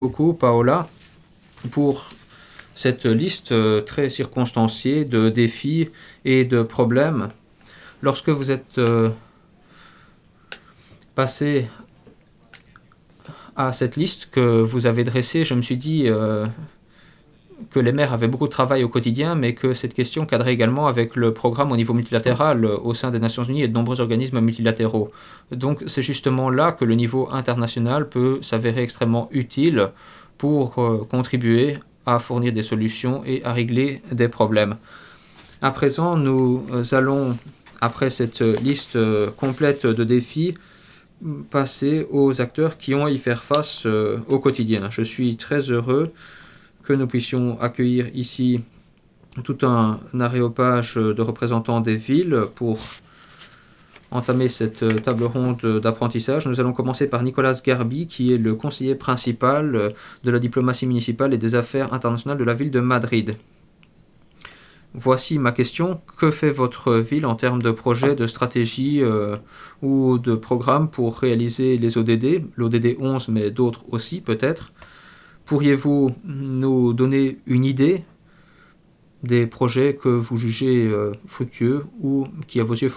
Beaucoup, Paola, pour cette liste très circonstanciée de défis et de problèmes. Lorsque vous êtes passé à cette liste que vous avez dressée, je me suis dit que les maires avaient beaucoup de travail au quotidien, mais que cette question cadrait également avec le programme au niveau multilatéral au sein des Nations Unies et de nombreux organismes multilatéraux. Donc c'est justement là que le niveau international peut s'avérer extrêmement utile pour contribuer à fournir des solutions et à régler des problèmes. À présent, nous allons, après cette liste complète de défis, passer aux acteurs qui ont à y faire face au quotidien. Je suis très heureux que nous puissions accueillir ici tout un aréopage de représentants des villes pour entamer cette table ronde d'apprentissage. Nous allons commencer par Nicolas Garbi, qui est le conseiller principal de la diplomatie municipale et des affaires internationales de la ville de Madrid. Voici ma question. Que fait votre ville en termes de projets, de stratégies ou de programmes pour réaliser les ODD, l'ODD 11, mais d'autres aussi peut-être? Pourriez-vous nous donner une idée des projets que vous jugez fructueux ou qui, à vos yeux,